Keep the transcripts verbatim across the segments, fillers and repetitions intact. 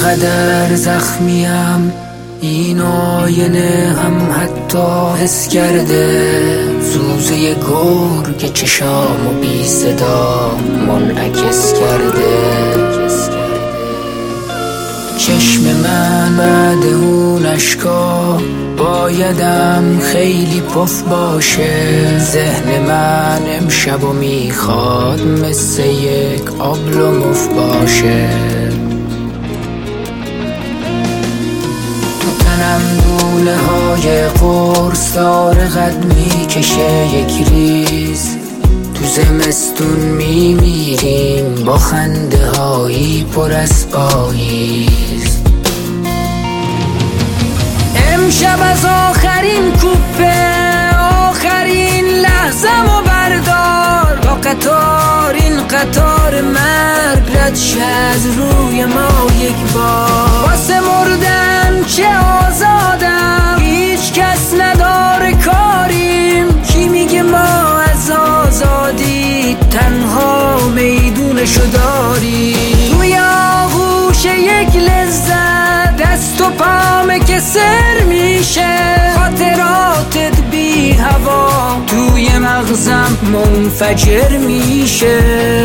اینقدر زخمیم این آینه هم حتی حس کرده سوزه گرگ چشام و بی صدا منعکس کرده. چشم من بعد اون اشکا بایدم خیلی پف باشه. ذهن من امشب و میخواد مثل یک آبل و مف باشه. تو تنم دونه های قرص داره قد میکشه یک ریز. تو زمستون میمیریم با خنده هایی پر از پاییز. امشب از آخرین کوپه آخرین لحظم و بردار تا قطار این قطار مرگ رد شه از روی ما یک بار. واسه مردن چه آزادم هیچ کس نداره کاریم. کی میگه ما از آزادی تنها میدونشو داریم؟ توی آغوش یک لذت دست و پامه که سر میشه. خاطراتت بی هوا توی مغزم منفجر میشه.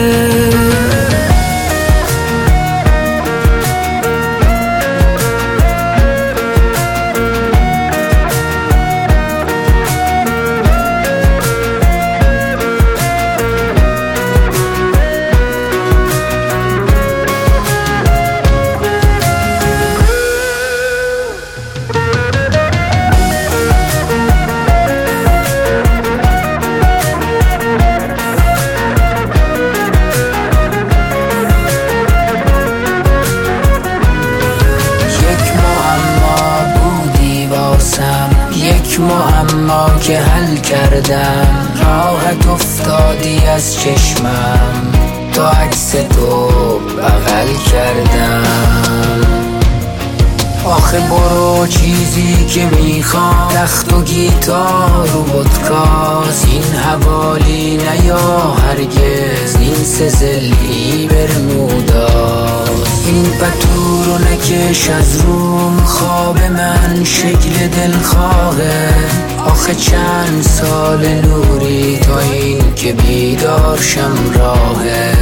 یک معما که حل کردم راحت افتادی از چشمم تا عکس تو بغل کردم. آخه برو چیزی که میخوام تخت و گیتار و بودکاست. این حوالی نیا هرگز این سزلی برموداست. این پتو رو نکش از روم خواب من شکل دلخواهه. آخه چند سال نوری تا این که بیدار شم راهه.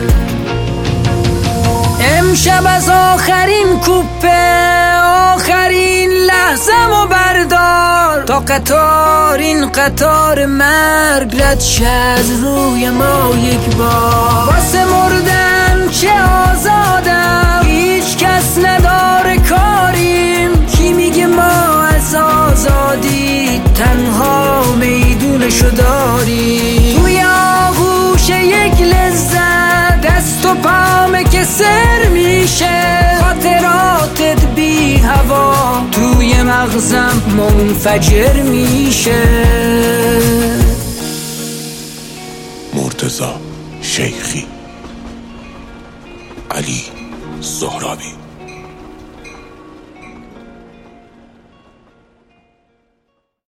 امشب از آخرین کوپه آخرین لحظم و بردار تا قطار این قطار مرگ رد شه از روی ما یک بار. واسه مردن چه آزادم هیچ کس نداره کاریم. کی میگه ما از آزادی تنها میدونشو داریم؟ توی آغوش یک لذت دست و پامه که سر میشه. خاطراتت بی هوا توی مغزم منفجر میشه. مرتضی شیخی، علی زهرابی.